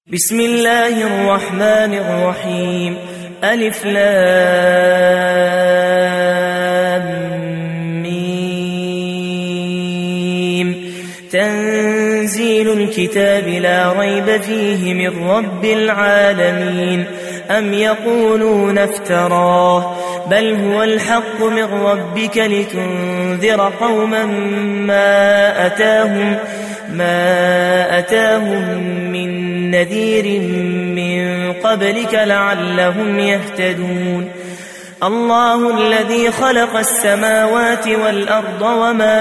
بسم الله الرحمن الرحيم. ألف لام ميم. تنزيل الكتاب لا ريب فيه من رب العالمين. أم يقولون افتراه بل هو الحق من ربك لتنذر قوما ما أتاهم من نذير من قبلك لعلهم يهتدون. الله الذي خلق السماوات والأرض وما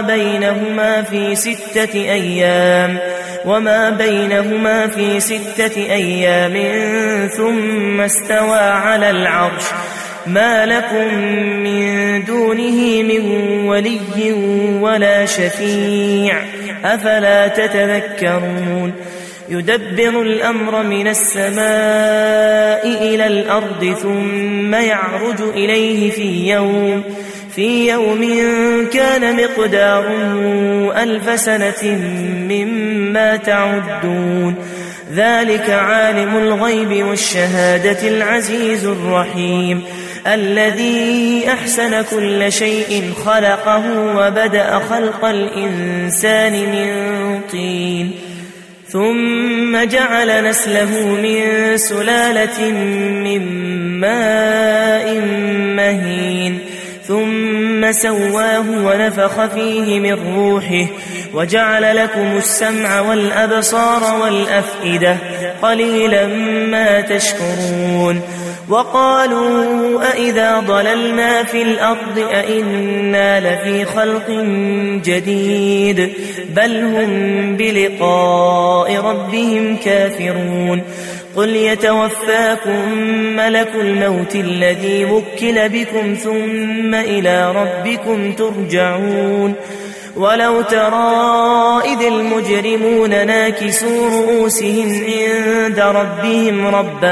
بينهما في 6 أيام ثم استوى على العرش. ما لكم من دونه من ولي ولا شفيع أفلا تتذكرون. يدبر الأمر من السماء إلى الأرض ثم يعرج إليه في يوم كان مقداره 1000 سنة مما تعدون. ذلك عالم الغيب والشهادة العزيز الرحيم الذي أحسن كل شيء خلقه وبدأ خلق الإنسان من طين ثم جعل نسله من سلالة من ماء مهين ثم سواه ونفخ فيه من روحه وجعل لكم السمع والأبصار والأفئدة قليلا ما تشكرون. وقالوا أئذا ضللنا في الأرض أئنا لفي خلق جديد بل هم بلقاء ربهم كافرون. قل يتوفاكم ملك الموت الذي وكل بكم ثم إلى ربكم ترجعون. ولو ترى إذ المجرمون ناكسوا رؤوسهم عند ربهم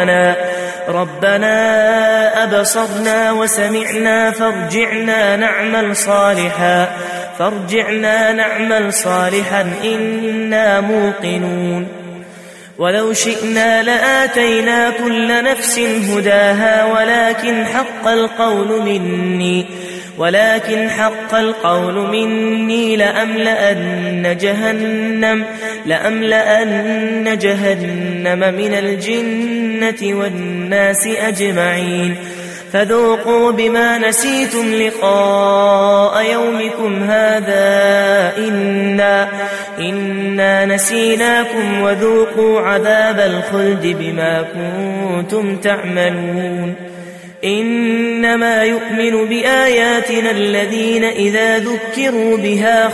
ربنا أبصرنا وسمعنا فارجعنا نعمل صالحا إنا موقنون. ولو شئنا لآتينا كل نفس هداها ولكن حق القول مني لأملأن جهنم من الجنة والناس أجمعين. فذوقوا بما نسيتم لقاء يومكم هذا إنا نسيناكم وذوقوا عذاب الخلد بما كنتم تعملون. إنما يؤمن بآياتنا الذين إذا ذكروا بها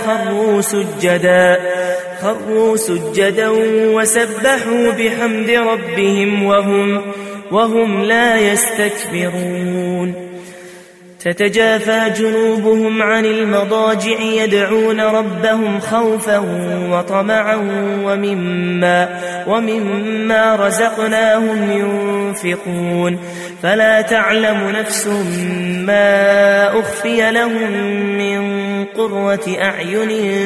خروا سجدا وسبحوا بحمد ربهم وهم لا يستكبرون. تتجافى جنوبهم عن المضاجع يدعون ربهم خوفا وطمعا ومما رزقناهم ينفقون. فلا تعلم نفس ما أخفي لهم من قرة أعين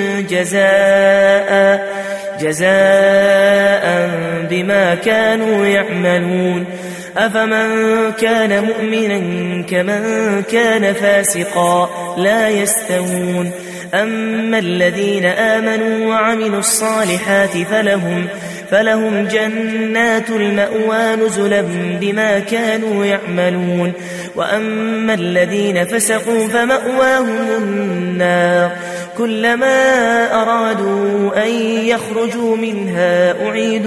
جزاء بما كانوا يعملون. أفمن كان مؤمنا كمن كان فاسقا لا يستوون. أما الذين آمنوا وعملوا الصالحات فلهم جنات المأوى نزلا بما كانوا يعملون. وأما الذين فسقوا فمأواهم النار كلما أرادوا أن يخرجوا منها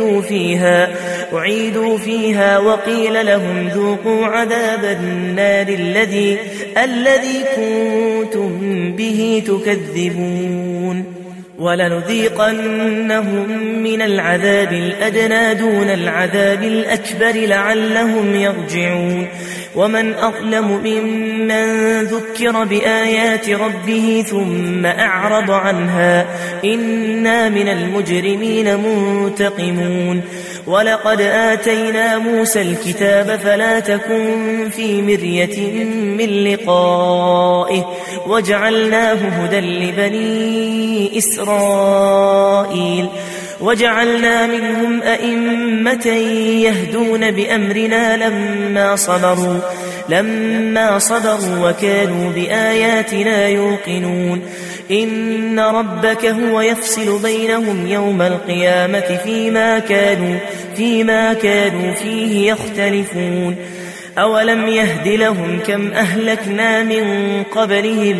أعيدوا فيها وقيل لهم ذوقوا عذاب النار الذي كنتم به تكذبون. ولنذيقنهم من العذاب الأدنى دون العذاب الأكبر لعلهم يرجعون. ومن أظلم ممن ذكر بآيات ربه ثم أعرض عنها إنا من المجرمين منتقمون. ولقد آتينا موسى الكتاب فلا تكن في مرية من لقائه وجعلناه هدى لبني إسرائيل وجعلنا منهم أئمة يهدون بأمرنا لما صبروا وكانوا بآياتنا يوقنون إن ربك هو يفصل بينهم يوم القيامة فيما كانوا فيه يختلفون أولم يهد لهم كم أهلكنا من قبلهم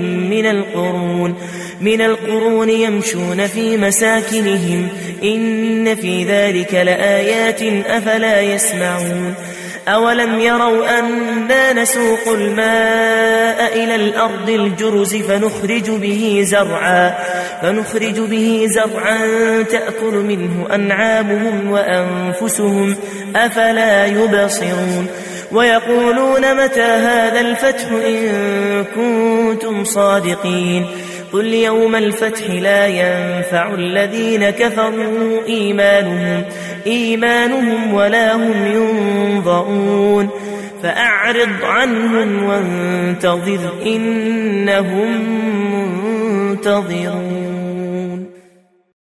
من القرون يمشون في مساكنهم إن في ذلك لآيات أفلا يسمعون أولم يروا أنا نسوق الماء إلى الأرض الجرز فنخرج به زرعا تأكل منه أنعامهم وأنفسهم أفلا يبصرون ويقولون متى هذا الفتح إن كنتم صادقين قل يوم الفتح لا ينفع الذين كفروا إيمانهم ولا هم ينظرون فأعرض عنهم وانتظر إنهم منتظرون.